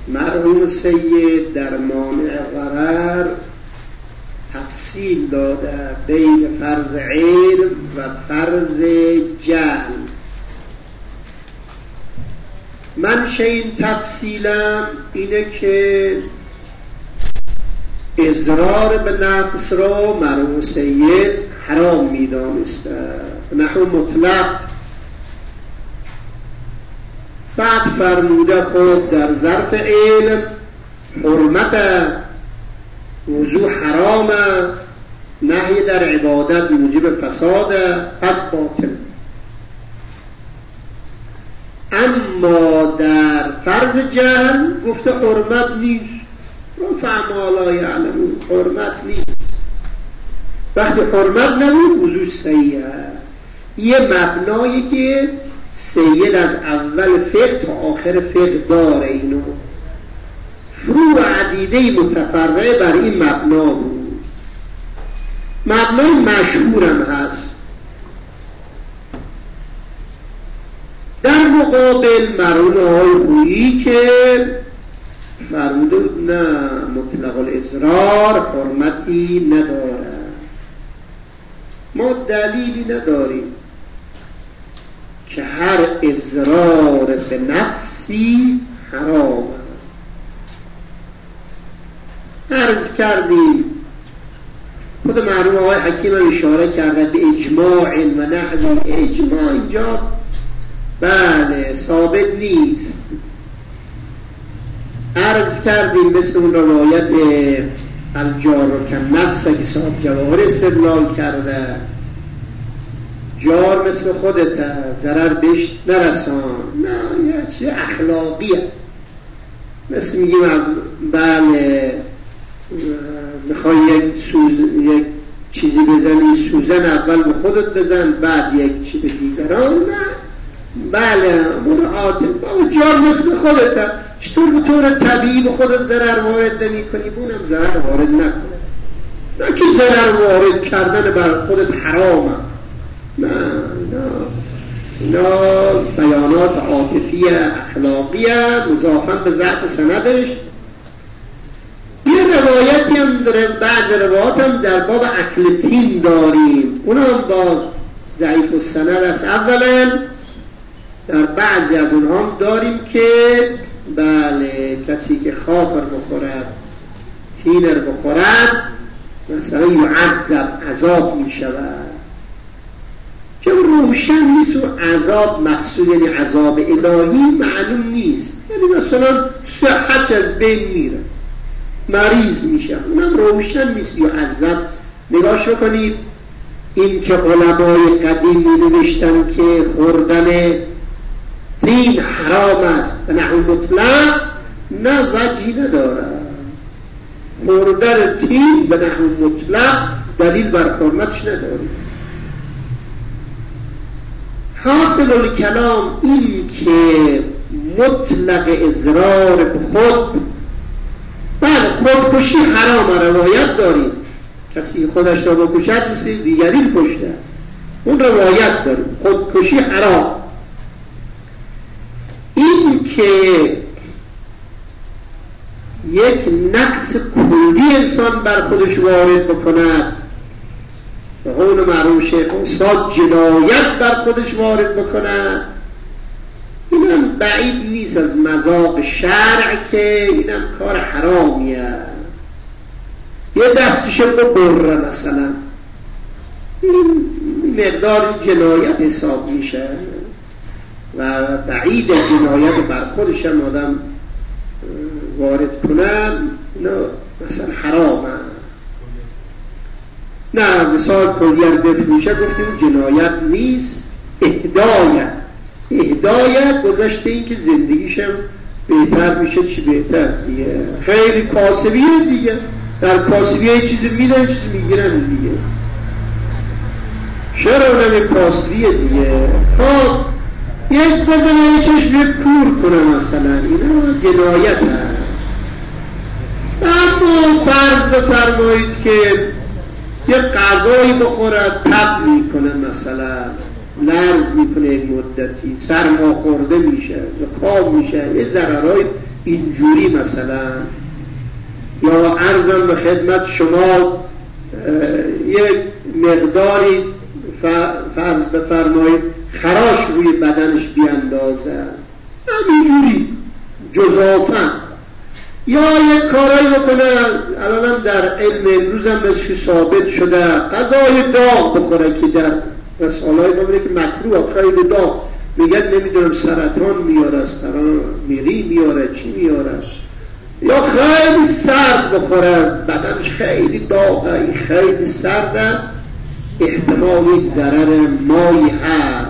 مرحوم سید در مانع ضرر تفصیل داده بین فرض علم و فرض جهل. منشأ این تفصیلم اینه که اضرار به نفس را مرحوم سید حرام می‌دانسته نحو مطلق. بعد فرموده خود در ظرف علم حرمت وضوع حرام، نهی در عبادت موجب فساد، پس باطل. اما در فرض جهل گفته حرمت نیست، رفع ما لا یعلمون، حرمت نیست. وقتی حرمت نبود وضوع صحیحه. یه مبنایی که سید از اول فقه تا آخر فقه داره، اینو فروع عدیده متفرعه بر این مبنا بود. مبنای مشهورم هست. در مقابل مرحوم آقای خویی که فرموده بود نه، مطلق الاضرار حرمتی نداره. ما دلیلی نداریم که هر اضرار به نفسی حرام. عرض کردیم خود مرحوم آقای حکیم هم اشاره کرده به اجماع و نحو. اجماع اینجا بله ثابت نیست. عرض کردیم مثل اون روایت الجار و کنفس که صاحب جواهر استدلال کرده، جار مثل خودت ضرر بهش نرسان. نه، یه چیز اخلاقیه. مثل میگیم بله میخوای یک چیزی بزنی، سوزن اول به خودت بزن بعد یک چی به دیگران. نه بله مراعات. جار مثل خودت، چطور به طور طبیعی به خودت ضرر وارد نمی کنی، بونم ضرر وارد نکنه. نه که ضرر وارد کردن بر خودت حرامه. نه اینا بیانات عاطفی اخلاقی مضافاً به ضعف سندش. یه روایتی هم داره، بعض روایات هم در باب اکل تین داریم، اونا هم باز ضعیف السند است. اولا در بعضی از اونها هم داریم که بله کسی که خاطر بخورد تینر بخورد مثلا یعذب، عذاب می شود، که روشن نیست و عذاب مقصود یعنی عذاب الهی معلوم نیست، یعنی مثلا صحت از بین میره، مریض میشه، اونم روشن نیست یعذب. نگاش بکنید این که علمای قدیم می نوشتن که خوردن تین حرام است به نحو مطلق، نه وجهی نداره. خوردن تین به نحو مطلق دلیل بر حرمتش نداره. حاصل الکلام این که مطلق اضرار به خود، بله خودکشی حرام، روایت داریم کسی خودش را بکشد مثل دیگری کشته، اون روایت داریم خودکشی حرام. این که یک نقص کلی انسان بر خودش وارد بکند، به قول مرحوم شیخ استاد جنایت بر خودش وارد بکند، اینم بعید نیست از مذاق شرع که اینم کار حرامیه. یه دستشو ببره مثلا، این مقدار جنایت حساب میشه و بعید جنایت بر خودش هم آدم وارد کنن، نه مثلا حرامه. نه مثال کلیه بفروشه گفتیم جنایت نیست، اهدایت گذشته این که زندگیشم بهتر میشه، چی بهتر دیگه، خیلی کاسبیه دیگه، در کاسبیه چیزی میدن چیزی میگیرن دیگه، چرا نمی کاسبیه دیگه. خب یک بزنه یه چشم یک کور کنه مثلا، اینا جنایت هست. اما فرض بفرمایید که یه غذایی بخورد تب میکنه، مثلا لرز میکنه یک مدتی، سرما خورده میشه، زکام میشه، یه ضررهای اینجوری مثلا، یا عرضم به خدمت شما یک مقداری فرض بفرمایید خراش روی بدنش بیاندازن، همینجوری جزافا، یا یک کارایی بکنه. الانم در علم امروز هم بهش ثابت شده غذای داغ بخوره که در رساله‌های ما میگه که مکروه، خیلی داغ، میگن نمیدونم سرطان میاره، میری میاره، چی میاره، یا خیلی سرد بخوره، بدنش خیلی داغه، خیلی سرده، احتمال یک ضرر مایی هست.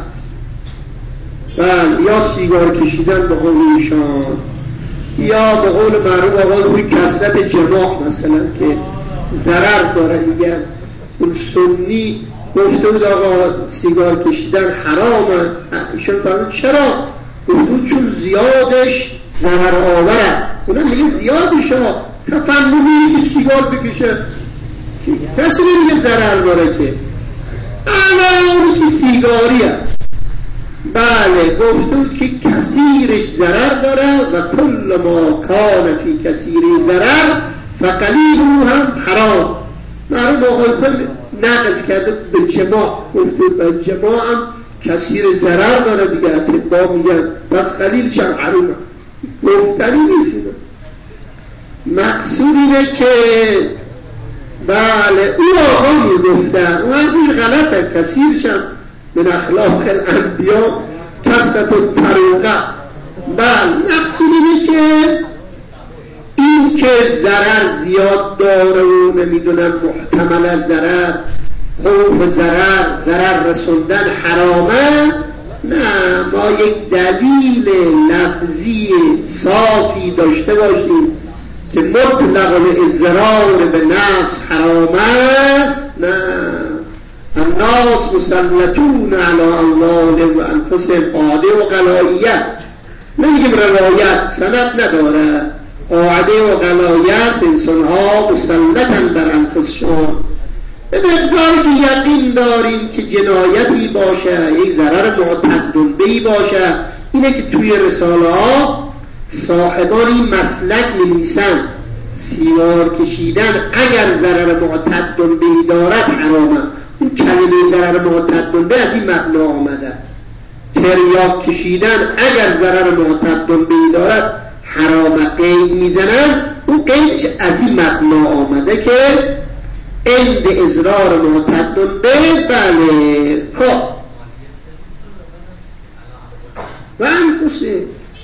یا سیگار کشیدن به قول ایشان، یا به قول معروف آقا روی کثرت جماع مثلا که ضرر داره. میگن اون سنی گفته بود آقا سیگار کشیدن حرامه، ایشان فرمود چرا؟ گفته چون زیادش ضرر آوره. اونم میگه زیادش ها، تفننی که سیگار بکشه کسی نمیگه ضرر داره که، اونی که سیگاریه. بله گفته بود که کثیرش ضرر داره و کل ما کان فی کثیری ضرر فقلیل هم حرام. معروف آقای خود نقص کرده به جماع، گفته به جماع هم کثیر ضرر داره دیگه، اطباء میگن پس قلیلش هم حرامه. گفتنی نیست. مقصود اینه که بله اون آقا میگفتن، اون حرفش غلطه، کثیرش هم من اخلاق الانبیا کثرت الطریقه. بله مقصود اینه که این که ضرر زیاد داره و نمیدونم محتمل از ضرر، خوف ضرر رسوندن حرامه، نه، ما یک دلیل لفظی صافی داشته باشیم که مطلق الاضرار به نفس حرام است. نه، الناس مسلطون علی اموالهم و انفسهم، قاعده و غلایه، نمیگیم روایت سند نداره، قاعده و غلایه است، انسان ها مسلطن بر انفسشون. به مقداری که یقین داریم که جنایتی باشه، یک ضرر معتدنبه‌ای باشه، اینه که توی رساله ها صاحبان این مسلک نویسن سیگار کشیدن اگر ضرر معتدنبه‌ای دارد حرامه. اون کلمه ضرر معتدنبه از این مبنا آمده، تریاک کشیدن اگر ضرر معتدنبه‌ای دارد حرامه، قید میزنن، اون قیدش از این مبنا آمده که عند اضرار معتدنبه. بله خب و انفسه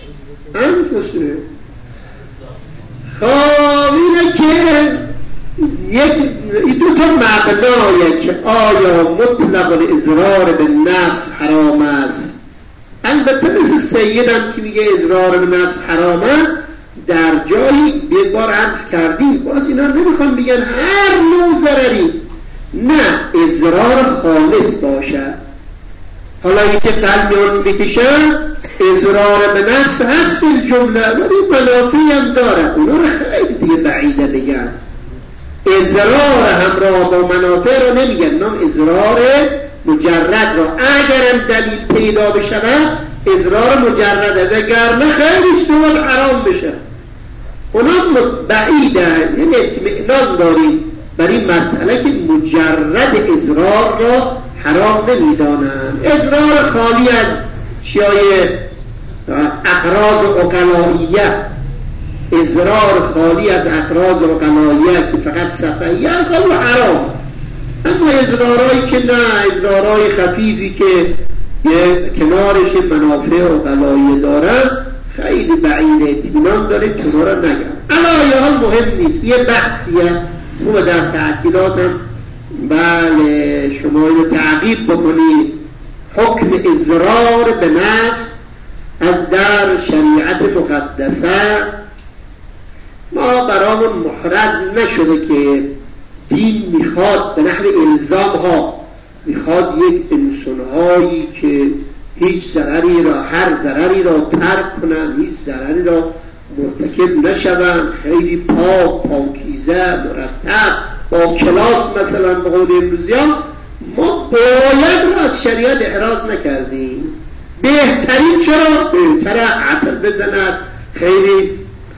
خب اینه که یک دو تا مبنایه که آیا مطلق الاضرار به نفس حرام است. البته مثل سیدم که میگه اضرار به نفس حرامه، در جایی یک بار عرض کردیم، باز اینا نمیخوام بگن هر نوع ضرری، نه، اضرار خالص باشه. حالا یکی قلمیان میکشن اضرار به نفس هست به جمله، ولی منافعی هم داره، اونا رو خیلی دیگه بعیده بگن. اضرار همراه با منافع رو نمیگن، نام اضرار مجرد رو اگرم دلیل پیدا بشود اضرار مجرده، وگرنه خیلی سوال حرام بشه. اونا بعیده، یعنی اطمئنان داریم بر این مسئله که مجرد اضرار را حرام نمیدانن. اضرار خالی از چیای اقراض عقلائیه، اضرار خالی از اقراض عقلائیه که فقط صفحیه خیلی حرام. اما اضرارهایی که نه، اضرارهای خفیفی که کنارش منافع عقلائیه دارن خیلی بعید، اطمینان داره که اونا رو نگم. علایه حال مهم نیست، یه بحثیه خوبه در تعطیلاتم بله شما اینو تعقیب بکنید. حکم اضرار به نفس از در شریعت مقدسه ما برامون محرز نشده که دین میخواد به نحو الزام ها، میخواد یک انسانهایی که هیچ ضرری را، هر ضرری را ترک کنن، هیچ ضرری را مرتکب نشوند، خیلی پاکیزه مرتب با کلاس مثلا به قول امروزیان. ما باید را از شریعت احراز نکردیم. بهترین چرا؟ بهتره عطل بزند، خیلی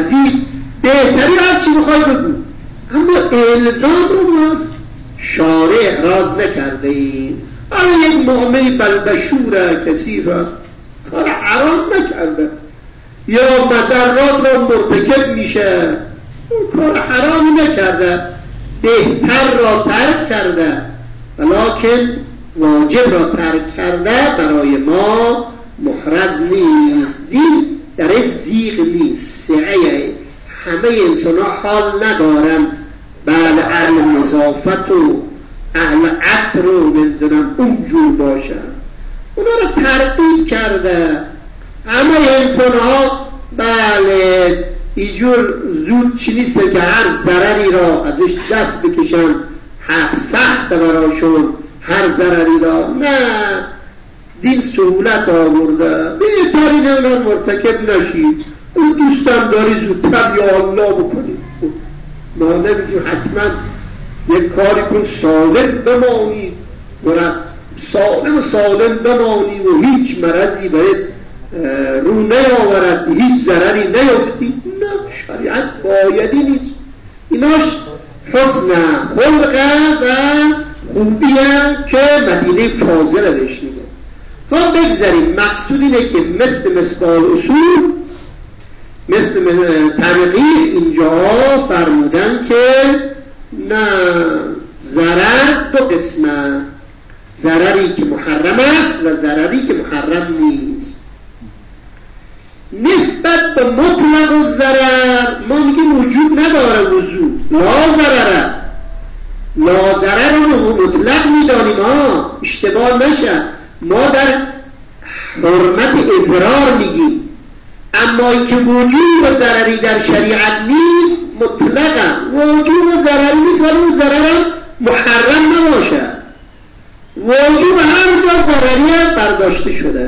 نظیر بهتری هر چی بخوای بگو، اما الزام رو باز شارع راز نکرده این. حالا یک معامله بلبشوره کسی را کار حرام نکرده یا مضرات را مرتکب میشه، اون کار حرامی نکرده، بهتر را ترک کرده، ولکن واجب را ترک کرده برای ما محرز نیست. دین در زیغ نیست، سعه همه انسان ها حال ندارن بله اهل نظافت و اهل عطر و نمیدونم اونجور باشن، اونا رو ترتیب کرده. همه انسان ها بله اینجور زود چی نیست که هر ضرری را ازش دست بکشن، سخت براشون هر ضرری را، نه، دین سهولت آورده، بهتری نمیدن مرتکب نشید، اون دوستم داری زودتر یا الله بکنید، ما نمیگیم حتما یک کاری کن سالم بمانی سالم بمانی و هیچ مرضی باید رو نیاورد، هیچ ضرری نیفتی، نه، شریعت بایدی نیست، ایناش حسن خلقه و خوبیه که مدینه فاضله بهش میگه. خب بگذاریم، مقصود اینه که مثل مصباح الاصول، مثل تنقیح اینجا فرمودن که نه، ضرر دو قسمه، ضرری که محرم است و ضرری که محرم نیست. نسبت به مطلق الضرر ما میگیم وجود نداره وضو، لا ضرر رو مطلق میدانیم، اشتباه نشه، ما در حرمت اضرار میگیم، اما اینکه وجوب ضرری در شریعت نیست مطلقا، وجوب ضرری نیست ولی اون ضرر محرم نباشه، وجوب هر جا ضرری برداشته شده.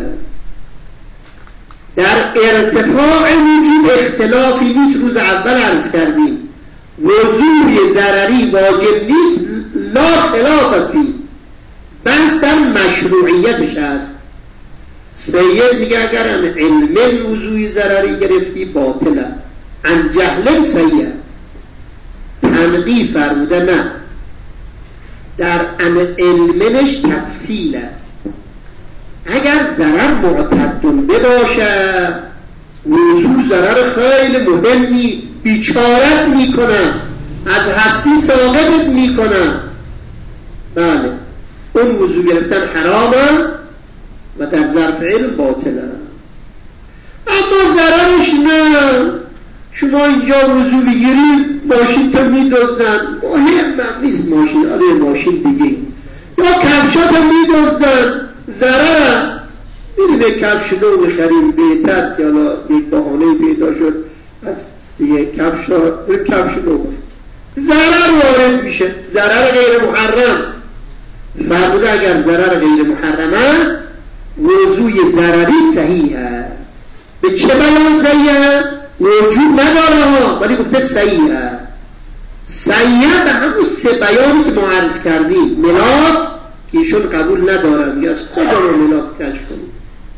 در ارتفاع وجوب اختلافی نیست، روز اول عرض کردیم وضوء ضرری واجب نیست، لا خلاف فی، بس در مشروعیتش هست. سید میگه اگر ان علم وضوء ضرری گرفتی باطله، ان جهل سیه، تنقیح فرموده نه، در ان علمش تفصیله. اگر ضرر معتدن بباشه، وضوء ضرر خیلی مهمی، بیچارت میکنه، از هستی ساقطت میکنه، بله اون وضوء گرفتن حرامه و در ظرف علم باطله. اما ضررش نه، شما اینجا وضوء بگیرید ماشین تا میدزدن، مهم نیست ماشین، آره ماشین بگیم، یا کفشات هم میدزدن، ضرره، میریم یک کفش نو بخریم بهتر که حالا یک بهانه پیدا شد از یک کفش نو، ضرر وارد میشه، ضرر غیر محرم فرموده. اگر ضرر غیر محرمه وضوء ضرری صحیحه. به چه بیان صحیحه؟ وجود نداره ولی گفته صحیحه. صحیحه به همون سه بیانی که ما عرض کردیم، ملاک که ایشون قبول ندارم، یا از کجا ما ملاک کشف کنیم.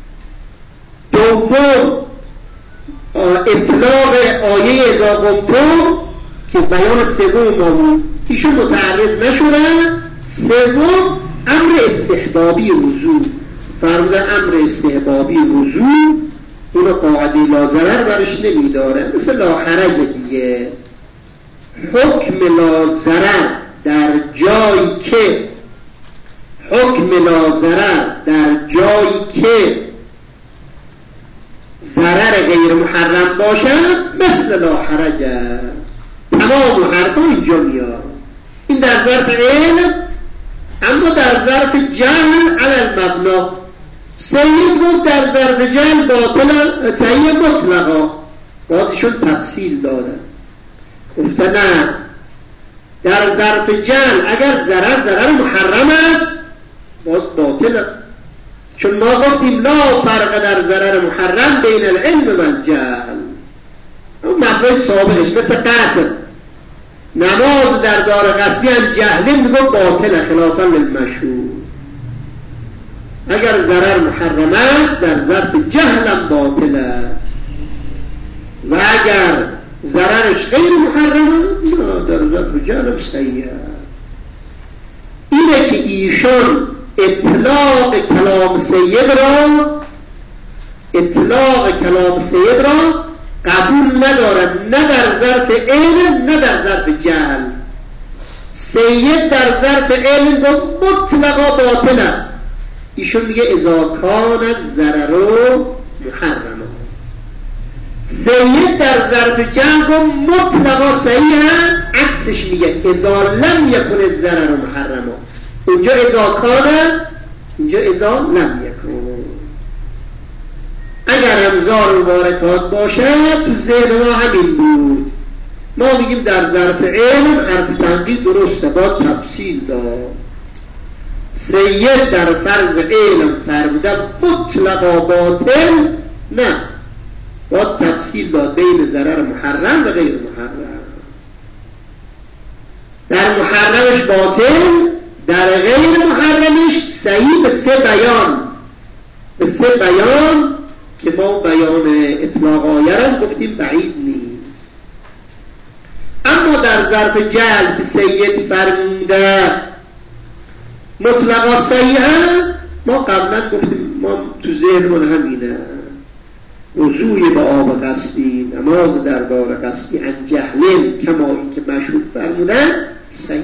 دوم اطلاق آیه اذا قمتم که بیان سوم ما بود، ایشون متعرض نشدن. سوم امر استحبابی وضو فرموده، امر استحبابی وضو اون قاعده لا ضرر برش نمیداره، مثل لا حرج دیگه. حکم لا ضرر در جایی که ضرر غیر محرم باشد مثل لا حرجه. تمام حرفا اینجا میاد. این در ظرف علم، اما در ظرف جهل علی المبنا. سید گفت در ظرف جهل باطل صحیح مطلقا، بازشون تفصیل دادن، گفته نه، در ظرف جهل اگر ضرر محرم است باز باطله، چون ما گفتیم لا فرق در ضرر محرم بین العلم و الجهل. اون مبنای سابقش مثل قصد، نماز در دار قصدی ان جهل میگه باطله خلافا للمشهور. اگر ضرر محرم است در ظرف جهل هم باطله، و اگر ظرفش غیر محرمه، نه در ظرف جهل سیئه. اینه که ایشان اطلاق کلام سید را قبول ندارن، نه در ظرف علم نه در ظرف جهل. سید در ظرف علم گفت مطلقا باطله، ایشون میگه اذا کان الضرر محرما. سید در ظرف جهل گفت مطلقا صحیحه، عکسش میگه اذا لم یکن الضرر محرما. اونجا اذا کان، اینجا اذا لم یکن. اگر امثال مبارکات باشه تو ذهن ما همین بود. ما میگیم در ظرف علم حرف تنقیح درسته، با تفصیل داد. سید در فرض علم فرموده مطلقا باطل، نه، با تفصیل داد بین ضرر محرم و غیر محرم. در محرمش باطل، در غیر محرمش صحیح، به سه بیان که ما بیان اطلاق آیه را گفتیم بعید نیست. اما در ظرف جهل که سید فرموده مطلقا صحیحه، ما قبلا گفتیم، ما تو ذهنمون همینه، وضوی با آب قصبی، نماز دربار قصبی عن جهل کما این که مشهور فرمودن صحیحه.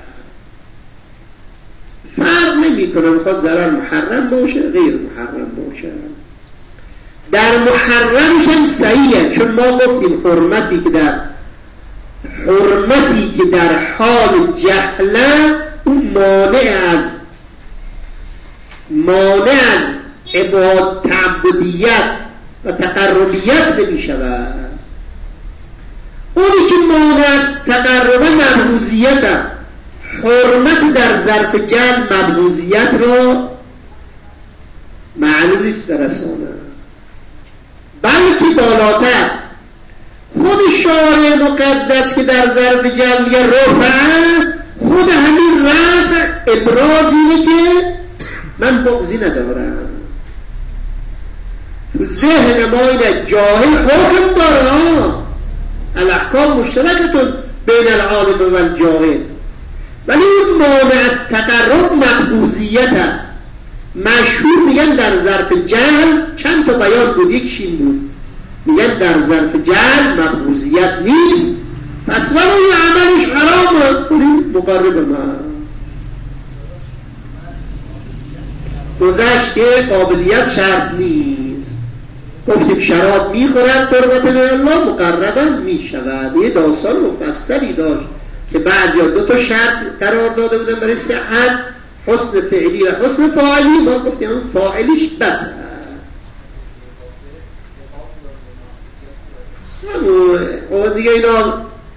فرق نمی کنه میخواد ضرر محرم باشه غیر محرم باشه. در محرمش هم صحیحه، چون ما گفتیم حرمتی که در حال جهله اون مانع از عبادت تعبدیت و تقربیت نمی شود. اونی که مانع از تقرب مبغوضیت، حرمت در ظرف جهل مبغوضیت را معلوم نیست برسانه، بلکه بالاتر خود شارع مقدس که در ظرف جهل میگه رفعه، خود همین رفع ابراز اینه که من بغضی ندارم. تو ذهن ما اینه جاهل حکم داره، الاحکام مشترکتون بین العالم و الجاهل، ولی اون مانع از تقرب مقبوضیت مشهور میگن در ظرف جهل. چند تا بیان بود، یکیش این بود، میگن در ظرف جهل مقبوضیت نیست، پس ولو عملش حرامه، کنیم مقرب من گذشت که قابلیت شرط نیست. گفتیم شراب میخورد قربت الله مقربا میشود. یه داستان مفصلی داشت که بعضی ها 2 شرط قرار داده بودن برای صحت، حسن فعلی و حسن فاعلی. ما گفتیم اون فاعلیش بس اون دیگه اینا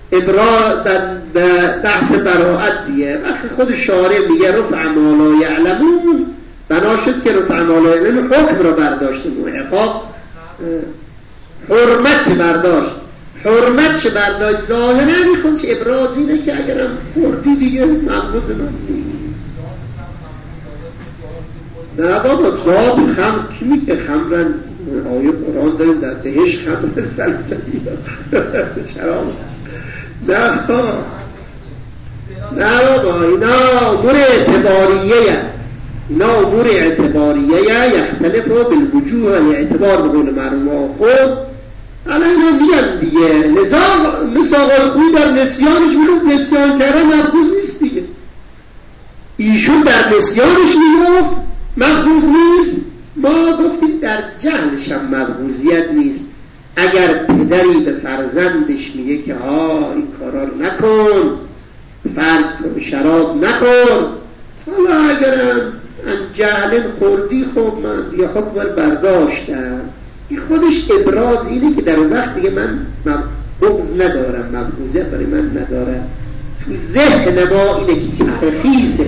بحث براعت دیگه. وقتی خود شارع میگه رفع ما لا یعلمون، بنا شد که رفع ما لا یعلمون حکم را برداشتیم و عقاب حرمتش برداشت ظاهره میخوندش ابراز اینه که اگرم خوردی دیگه مغموز من نیست. نه بابا ذات خمر کی میگه خمرن؟ آیه قرآن داریم در بهش خمر سلسلی شراب. نه بابا اینا امور اعتباریه یختلف بالوجوه الاعتبار بقول معلوم خود. الان اینا میگن دیگه مثل آقای خوی در نسیانش میگفت نسیان کردن مقبوض نیست دیگه، ایشون در نسیانش میگفت مقبوض نیست. ما گفتیم در جهلش هم مقبوضیت نیست. اگر پدری به فرزندش میگه که این کارا رو نکن، فرض کن شراب نخور، حالا اگرم ان جهل خوردی خب من یه حکم برداشتم، این خودش ابراز اینه که در وقت دیگه من بغض ندارم، مبغوضیت برای من ندارم. تو ذهن ما اینه که ترخیصه.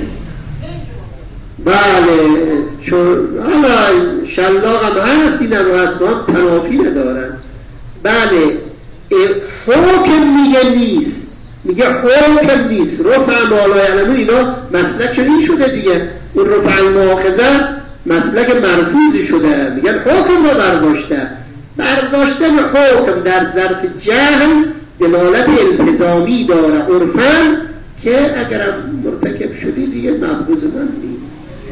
بله چون حالا شلاق هم هست، این هم هست، هم تنافی ندارن. بله حکم میگه نیست، میگه حکم نیست. رفع ما لا یعلمون اینا مسلک این شده دیگه، اون رفع المؤاخذه مسلک مرفوضی شده، میگن حکم رو برداشتن حکم در ظرف جهل دلالت التزامی داره عرفاً که اگرم مرتکب شدی دیگه مبغوض من نیست.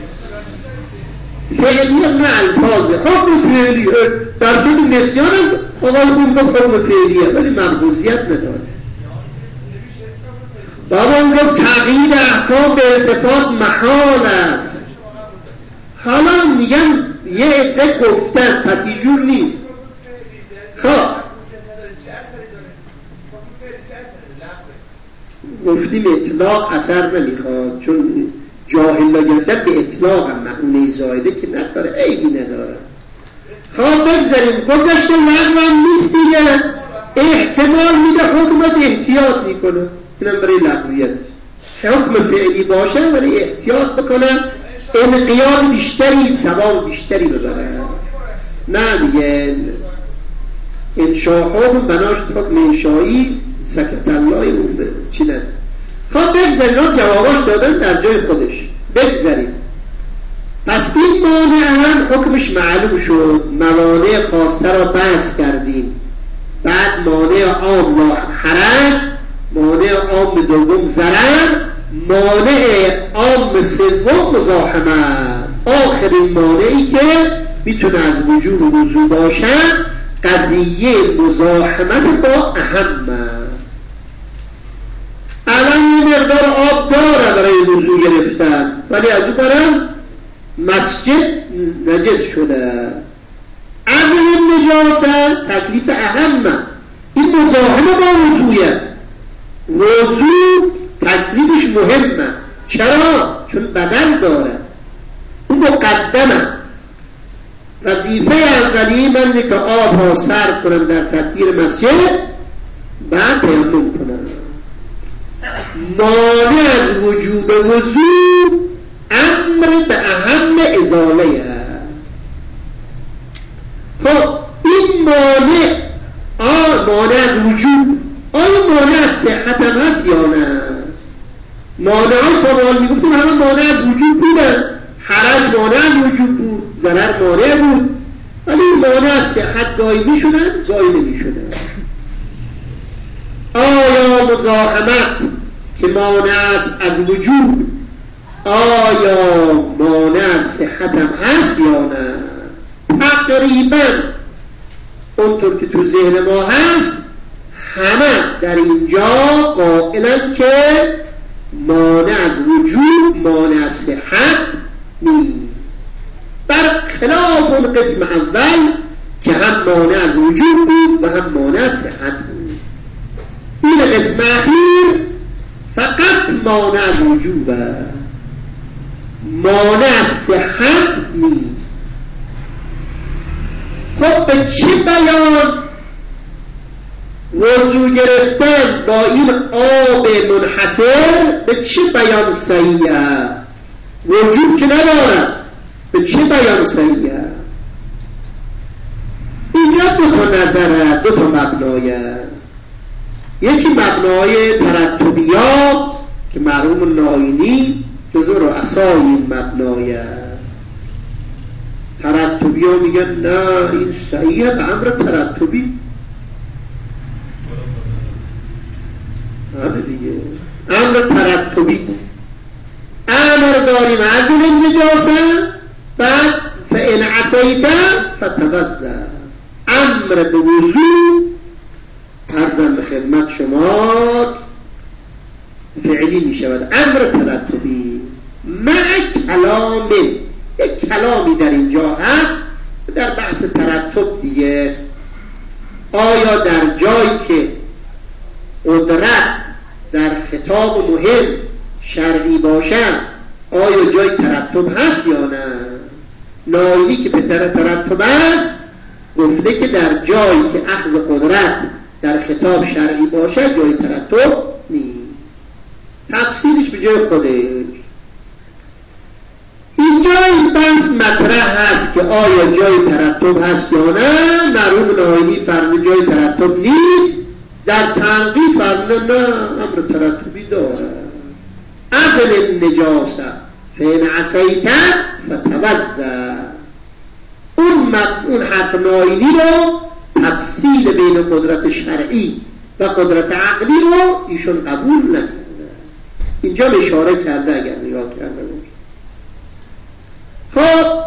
فعلیه نه الفاظه، حکم فعلیه در فعل نسیان هم آقای خون گفت حکم فعلیه ولی مبغوضیت نداره. بابا اون گفت تغییر احکام به التفات محال است. حالا میگن یه عده گفتن پس اینجور نیست. خب گفتیم اطلاق اثر نمیخواد چون جاهل لا گرفتن به اطلاق هم معنی زایده که نداره عیبی نداره. خب بگذاریم گذشته لغو هم نیست دیگه، احتمال میده حکم از احتیاط میکنه، اینم برای لغویت حکم فعلی باشه ولی احتیاط بکنن انقیاد بیشتری ثواب بیشتری ببرن. نه دیگه انشاء حکم بناش حکم انشایی سکت الله اون چی نداره. خب بگذاریم ها جواباش دادن در جای خودش بگذاریم. پس این مانع هم حکمش معلوم شد، موانع خاصه را بحث کردیم. بعد مانع عام لا حرج، مانع عام دوم ضرر، مانع عام سوم مزاحمت. آخرین مانعی که میتونه از وجود و وضوع باشه قضیه مزاحمت با اهمه. الان یه مقدار آب داره برای وضوع گرفتن ولی از اون برم مسجد نجس شده، از این نجاست تکلیف اهمه. این مزاحمه با وضوعه، وضوع تکلیفش مهمه. چرا؟ چون بدل داره، اون مقدمه. وظیفه اولی من که آب ها صرف کنم در تطهیر مسجد بعد تیمم کنم. مانع از وجوب وضوع امر به اهم ازاله هست. خب این مانع از وجوب آیا مانع از صحت هم هست یا نه؟ مانع های تا مال میگفتیم همه مانع از وجود بودن، حرج مانع از وجود بود، ضرر مانع بود، ولی مانع از صحت گاهی میشدن گاهی نمیشدن. آیا مزاحمت که مانع است از وجود آیا مانع از صحت هم هست یا نه؟ تقریبا اونطور که تو ذهن ما هست همه در اینجا قائلن که مانع از وجود مانع از صحت نیست، برخلاف اون قسم اول که هم مانع از وجود بود و هم مانع از صحت بود. این قسم اخیر فقط مانع از وجوبه، مانع از صحت نیست. خب به چه بیان وضو گرفتن با این آب منحصر به چه بیان صحیحه؟ وجود که نداره، به چه بیان صحیحه؟ اینجا دو تا نظره، دو تا مبنایه. یکی مبنای ترتبیات که مرحوم ناینی جزو رؤسای این مبنایه. ترتبیات میگن نه این صحیحه به امر ترتبی. آره دیگه امر ترتبی امر داریم از این نجاسه، بعد فإن عصیت فتوضأ، امر به وضوع عرضم به خدمت شما فعلی می شود. امر ترتبی مع کلام، یک کلامی در اینجا هست در بحث ترتب دیگه. آیا در جایی که قدرت در خطاب مهم شرعی باشد آیا جای ترتب هست یا نه؟ ناینی که به ترتب است گفته که در جایی که اخذ قدرت در خطاب شرعی باشه جای ترتب نیست. تفسیرش به جای خودش. اینجا این بحث مطرح هست که آیا جای ترتب هست یا نه. مرحوم ناینی فرمود جای ترتب نیست، در تنقیح فرمود نه امر ترتبی داره. ازل النجاسه فإن عصیت فتوضأ. اون حرف ناینی رو تفصیل بین قدرت شرعی و قدرت عقلی رو ایشون قبول نکرده. اینجا اشاره کرده اگر نگاه کرده بود. خب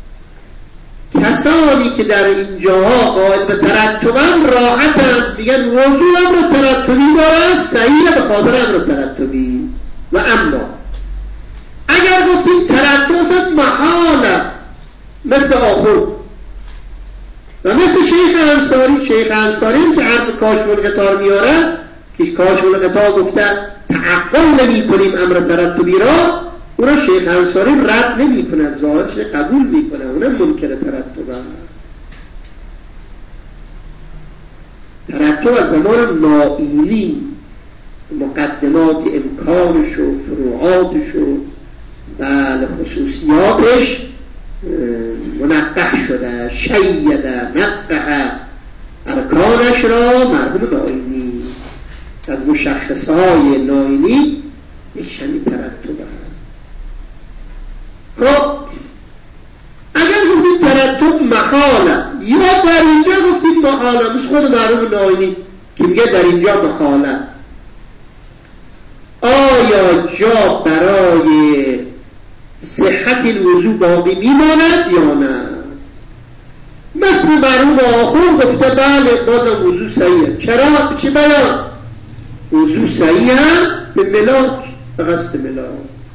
کسانی که در اینجاها قائل به ترتبن راحتن، میگن موضوع امر ترتبی داره، صحیح به خاطر امر ترتبی. و اما اگر گفتیم ترتب اصلا محاله، مثل آخر و مثل شیخ انصاری هم که حرف کاشف الغطا میاره، که کاشف الغطا گفته تعقل نمی کنیم امر ترتبی را، اون شیخ انصاری رد نمی کنه، ظاهرش قبول می کنه، اونم منکر ترتب است. ترتب از زمان نائینی مقدمات امکانش و فروعاتش و بله خصوصیاتش منقح شده، شیده نقح ارکانش را مرحوم نائینی از مشخصهای نائینی یک شمی ترتب است. خب اگر گفتید ترتب محاله یا در اینجا گفتید محاله، مثل خود مرحوم نائینی که میگه در اینجا محاله، آیا جا برای صحت الوضوء باقی میماند یا نه؟ مثل مرحوم آخر گفته بله بازم وضوء صحیحه. چرا؟ چه بیان؟ وضوء صحیحه به ملاک، به قصد ملاک.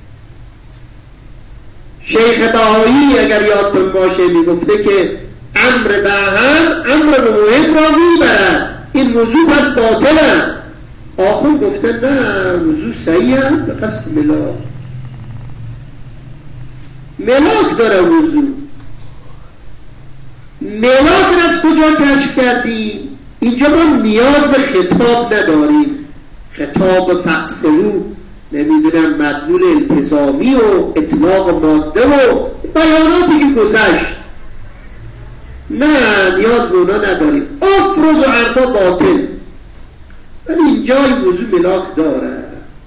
شیخ بهایی اگر یادتون باشه میگفته که امر به امر به موهب را میبرد، این وضوء پس باطله. آخر گفته نه وضوء صحیحه به قصد ملاک. ملاک داره وضوء. ملاک را از کجا کشف کردیم؟ اینجا ما نیاز به خطاب نداریم، خطاب فقصلو نمیدونم مدلول التزامی و اطلاق ماده و بیاناتی که گذشت، نه نیاز به اونا نداریم. افروز و حرفا باطل، ولی اینجای وضوء ملاک داره،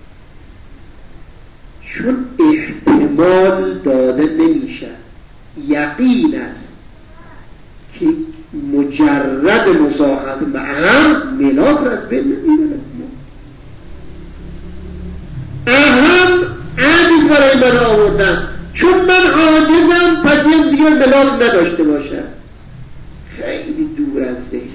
چون احتمال داده نمیشه، یقین است که مجرد مصاحبت به اهم ملاک را از بین نمیبرد. اهم عاجز برای من آوردم، چون من عاجزم پس این دیگه ملاک نداشته باشه. خیلی دور از ذهن.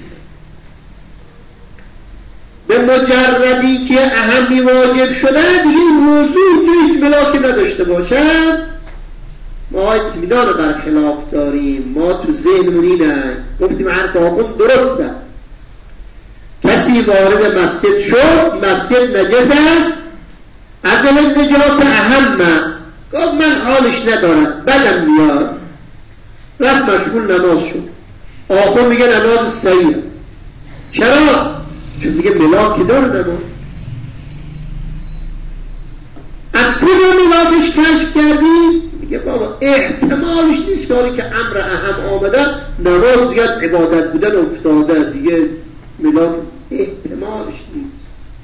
به مجردی که اهمی واجب شده دیگه موضوع که هیچ ملاک نداشته باشد، ما اطمینان برخلاف داریم. ما تو ذهنمون اینه، گفتیم حرف آخوند درسته، کسی وارد مسجد شد، مسجد نجس است، از این نجاس اهمه، گفت من حالش ندارم بدم میاد، رفت مشغول نماز شد. آخوند میگه نماز صحیح. چرا؟ چون میگه ملاک داره نماز. از کجا ملاکش کشف کردی؟ میگه بابا احتمالش نیست که حالی که امر اهم آمده نماز دیگه از عبادت بودن افتاده، دیگه ملاک احتمالش نیست.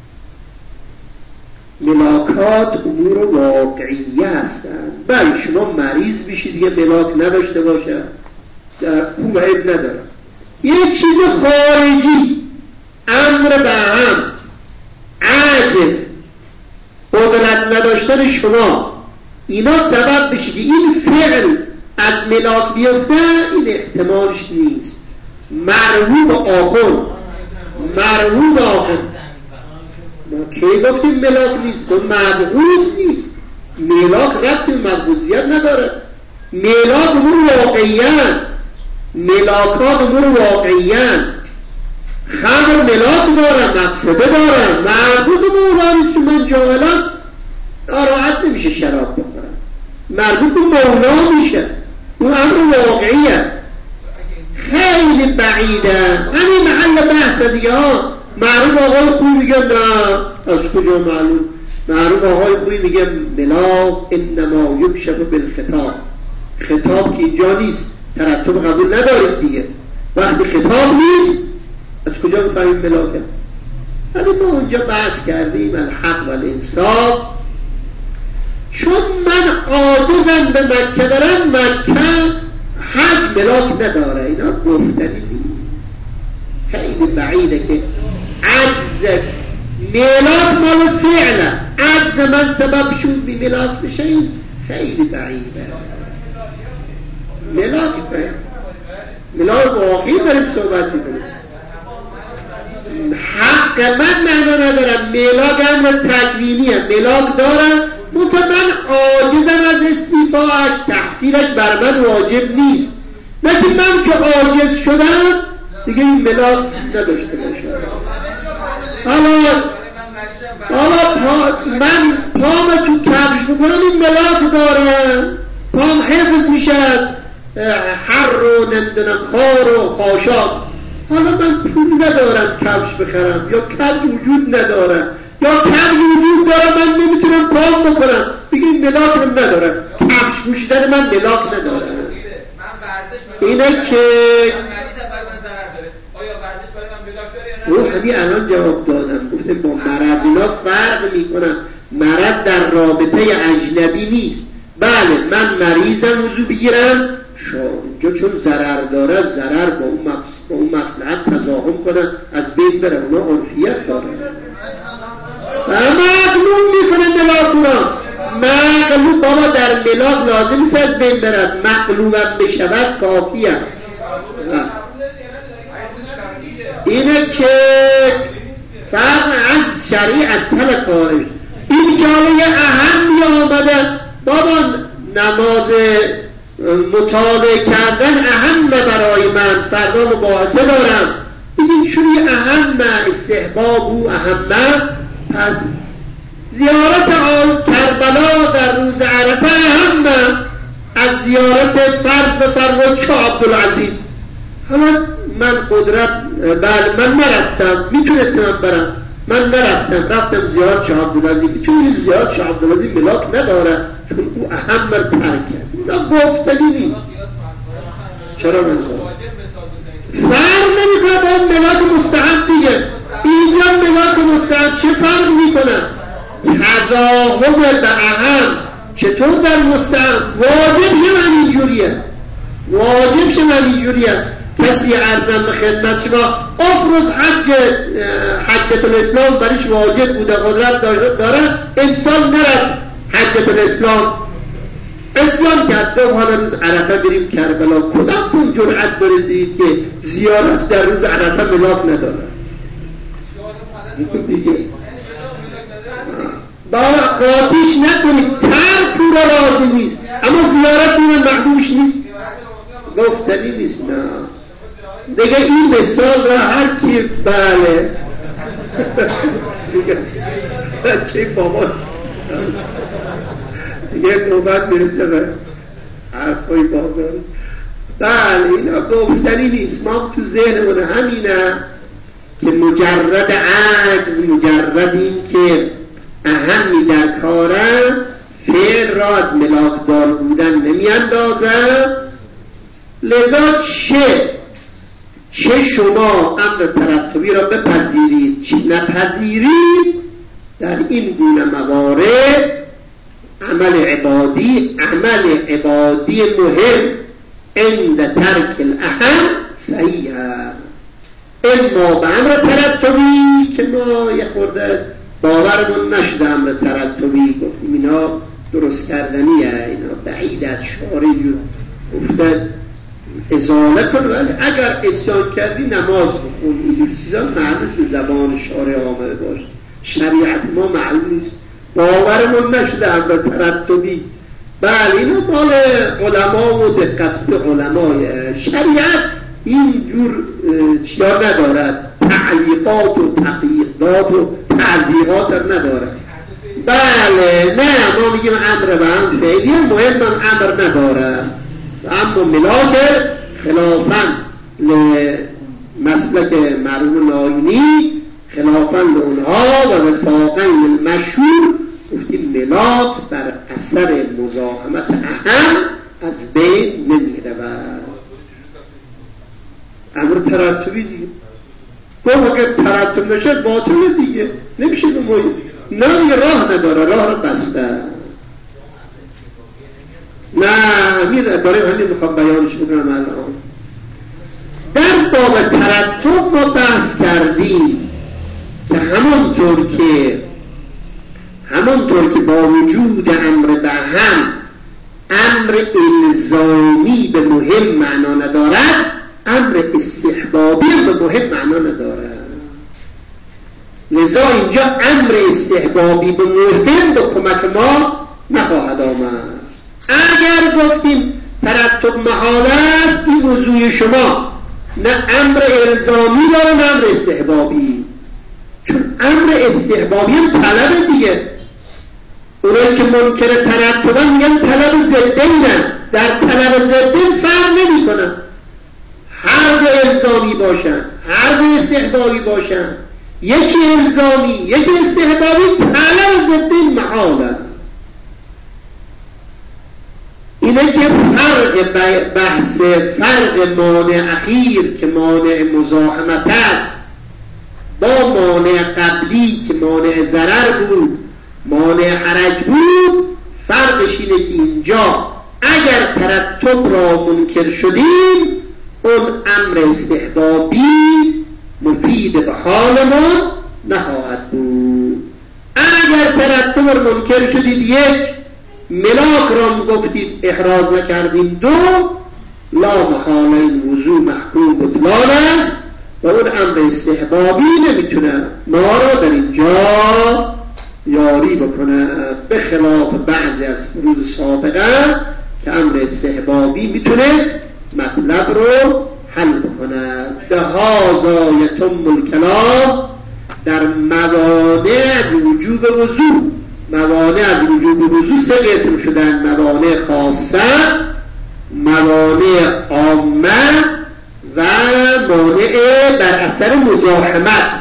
ملاکات امور واقعیه هستند. بله شما مریض بشید دیگه ملاک نداشته باشه، در خوب عیب نداره. یه چیز خارجی، امر به هم، عاجز، قدرت نداشتن شما، اینا سبب بشه که این فعل از ملاک بیفته، این احتمالش نیست. مرحوم آخر ما کی گفتیم ملاک نیست؟ اون مبغوض نیست. ملاک ربطی به مبغوضیت نداره. ملاک امور واقعیان، ملاکات امور واقعیان. خمر ملاک دارن، مقصده دارن، مربوط مولا نیست. من جاهلم راحت نمیشه شراب بخورم، مربوط به مولا میشه، اون امر واقعیه، خیلی بعیده. همین محل بحث دیگه ها. معروف آقای خوی میگه نه، از کجا معلوم؟ معروف آقای خوی میگه ملاک انما یکشف بالخطاب. خطاب که اینجا نیست، ترتب قبول ندارید دیگه. وقتی خطاب نیست از کجا بفهمیم ملاکه؟ ولی ما اونجا بحث کردیم الحق و الانصاف. چون من عاجزم به مکه برم، مکه حج ملاک نداره، اینا گفتنی نیست. خیلی بعیده که عجز میلاد مال فعله، عجز من سبب شد بی میلاد بشه، این خیلی بعیده. میلاد واقعی داریم صحبت میکنیم. حق من معنا ندارم، میلاد امر تکوینیه، میلاد دارم منتها من عاجزم از استیفاش، تحصیلش بر من واجب نیست. نه که من که عاجز شدم دیگه این میلاد نداشته باشم. حالا من پام تو کفش بکنم این میلاد دارم، پام حفظ میشه از حر و نمیدونم خار و خاشاک. حالا من پول ندارم کفش بخرم، یا کفش وجود ندارم، یا کفش وجود دارم من نمیتونم پام بکنم، دیگه این ملاک هم ندارم. کفش پوشیدن من ملاک ندارم. اینه که او همین الان جواب دادم، گفتم با مرض اینا فرق میکنم. مرض در رابطه اجنبی نیست. بله من مریضم وضو بگیرم، اینجا چون ضرر داره، ضرر با اون مصلحت تضاهم کنه از بین بره، اونا عرفیت داره. مقلوب میکنه ملاک را، مقلوب بابا در ملاک لازم نیست از بین برد، مقلوبم بشود کافیه. اینه که فرق از شرعی از سل کارش. این که حالا یه اهمی آمده، بابا نماز مطالعه کردن اهم برای من، فردا مباحثه دارم، بگیم چون یه اهم استحباب او اهم، پس زیارت آل کربلا در روز عرفه اهم از زیارت فرض بفرمایید شاه عبدالعظیم. حالا من قدرت، بله من نرفتم، میتونستم برم، من نرفتم، رفتم زیارت شاه عبدالعظیم. چون زیارت شاه عبدالعظیم ملاک نداره، چون او اهم ترک کرد. اینا گفتنی نیست. چرا نمیخواد؟ فرق نمیکنه با ملاک مستحب دیگه. اینجا ملاک مستحب چه فرق میکنه؟ تضاهم به اهم. چطور در مستحب؟ واجب شم همینجوریه، واجب شم همینجوریه. کسی ارزم به خدمت شما افرض حجت الاسلام برایش واجب بوده، قدرت داره، انسان نرفت حجت الاسلام، اسلام کرد، حالا روز عرفه بریم کربلا. کدامتون جرأت داره دید که زیارت در روز عرفه ملاک نداره؟ دیگه با قاطیش نکنید، ترک او را لازم نیست، اما زیارت او را محبوش نیست، گفتنی نیست. نه دیگه این مثال را هر کی بله چه بابا دیگه نوبت میرسه به حرفای بازار. بله اینا گفتنی نیست، ما تو ذهنمون همینه که مجرد عجز، مجرد این که اهمی در کاره، فعل را از ملاکدار بودن نمیاندازه. لذا چه شما امر ترتبی را بپذیرید چه نپذیرید، در این گونه موارد عمل عبادی مهم عند ترک الاهم صحیح است. اما به امر ترتبی که ما یه خورده باورمون نشده، امر ترتبی گفتیم اینا درست کردنیه، اینا بعید از شارع گفته ازاله کن، ولی اگر اسیان کردی نماز بخون، اینجور چیزا معنیست به زبان شارع آمده باشه. شریعت ما معلوم نیست، باورمون نشده امر ترتبی. بله اینا مال علما و دقت علمای شریعت اینجور چیا ندارد، تعلیقات و تقییدات و تعزیقات نداره. بله نه ما میگیم امر به هم فعلی مهم امر نداره، اما ملاک خلافاً لمسلک مرحوم ناینی، خلافاً لونها و وفاقاً للمشهور، گفتیم ملاک بر اثر مزاحمت اهم از بین نمیره. و امر ترتبی دیگه گفت اگر ترتب نشد باطل دیگه نمیشه به ما، نه دیگه راه نداره، راه رو بسته. نه میره داره همین میخوام بیانش بکنم الان. در باب ترتب ما بحث کردیم که همونطور که وجود امر بهم امر الزامی به مهم معنا ندارد، امر استحبابی به مهم معنا ندارد. لذا اینجا امر استحبابی به مهم به کمک ما نخواهد آمد. اگر گفتیم ترتب محال است، این وضوع شما نه امر الزامی داره نه امر استحبابی، چون امر استحبابی هم طلب دیگه. اونایی که منکر ترتبن میگن طلب ضدینه، در طلب ضدین فرق نمی کنن، هر دو الزامی باشن هر دو استحبابی باشن، یکی الزامی یکی استحبابی، طلب ضدین محاله. اینه که فرق بحث فرق مانع اخیر که مانع مزاحمت است با مانع قبلی که مانع ضرر بود، مانع حرج بود، فرقش اینه که اینجا اگر ترتب را منکر شدیم اون امر استحبابی مفید به حال ما نخواهد بود. اگر ترتب را منکر شدید، یک ملاک را گفتید احراز نکردیم، دو لا محاله این وضوع محکوم بطلان است و اون امر استحبابی نمیتونه ما را در اینجا یاری بکنه، به خلاف بعضی از فروض سابقه که امر استحبابی میتونست مطلب رو حل بکنه. به هازا یتم الکلام در موانع از وجوب وضوع. موانع از وجوب وضوع سه قسم شدن: موانع خاصه، موانع عامه و مانع بر اثر مزاحمت.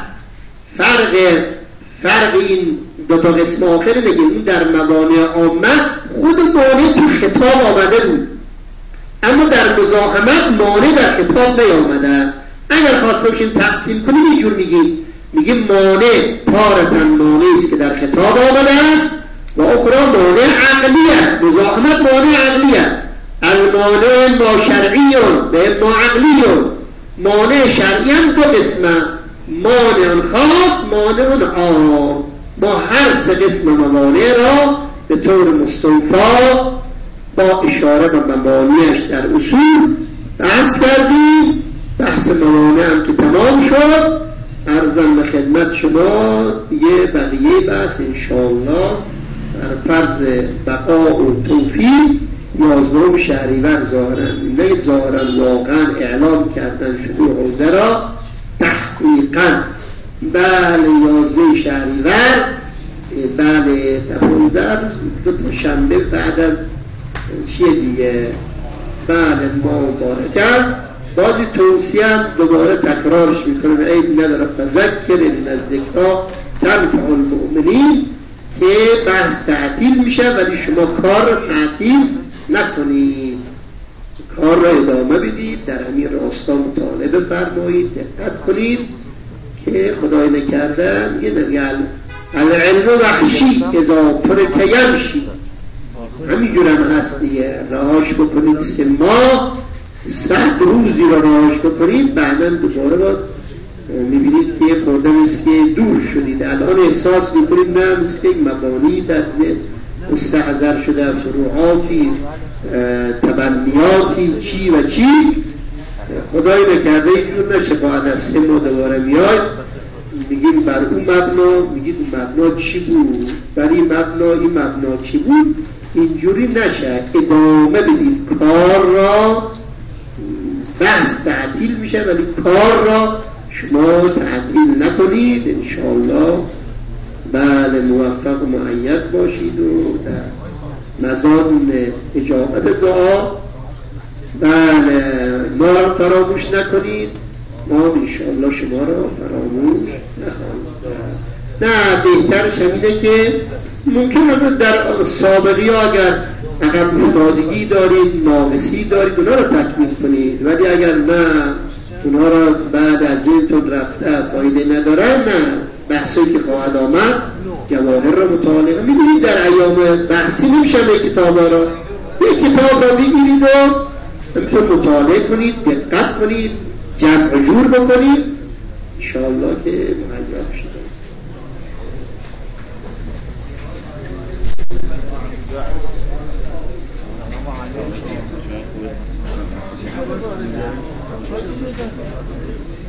فرق این دو تا قسم آخر نگیم. در موانع عامه خود مانع تو خطاب آمده بود، اما در مزاحمت مانع در خطاب نیامده. اگر خواسته باشیم تقسیم کنیم اینجور میگیم مانع تارة مانعی است که در خطاب آمده است و اخرى مانع عقلیه. مزاحمت مانع عقلیه، المانع ما شرعی و ما عقلی. مانع شرعی هم دو قسمه: مانع خاص، مانع عام. ما هر سه قسم موانع را به طور مستوفا با اشاره به مبانیش در اصول بحث کردیم. بحث موانع هم که تمام شد، عرضم به خدمت شما یه بقیه بحث انشاءالله در فرض بقا و توفیق 11 شهریور ظاهرا واقعا اعلام کردن شده حوزه را تحقیقا. بله 11 شهریور، بله 12 روز، 2 شنبه بعد از چیه دیگه، بله ما مبارکه. بازی توصیه دوباره تکرارش میکنم، عیب نداره، فذکر ان الذکری تنفع المؤمنین، که بحث تعطیل میشه ولی شما کار رو تعطیل نکنید، کار رو ادامه بدید، در همین راستا مطالعه بفرمایید، دقت کنید که خدای نکرده میگه العلم وحشی اذا ترک یمشی. همینجور هم هست دیگه، رهاش بکنید 3 ماه 100 روزی رو رهاش بکنید، بعدا دوباره باز میبینید که خورده است که دور شدید. الان احساس میکنید نه، مثل که مبانی در ذهن مستحضر شده، فروعاتی، تبنیاتی، چی و چی. خدای نکرده اینجور نشه بعد از 3 ماه دوباره میاد میگیم بر اون مبنا، میگید اون مبنا چی بود، بر این مبنا چی بود. اینجوری نشه، ادامه بدید کار را. بحث تعطیل میشه ولی کار را شما تعطیل نکنید انشاءالله. بله موفق و مؤید باشید و در مزان اجابت دعا بله ما را فراموش نکنید. ما انشاءالله شما را فراموش نخواهیم. نه بهترش همینه که ممکنه در سابقی ها اگر عقب افتادگی دارید، ناقصی دارید، اونا رو تکمیل کنید، ولی اگر نه اونا رو بعد از اینتون رفته فایده ندارن، نه بحثی که خواهد آمد جواهر رو مطالعه. میبینید در ایام بحثی نمیشه به کتاب ها را، یک کتاب را بگیرید و همینطور مطالعه کنید، دقت کنید، جمع جور بکنید، انشاءالله که مهیا بشید. السلام عليكم.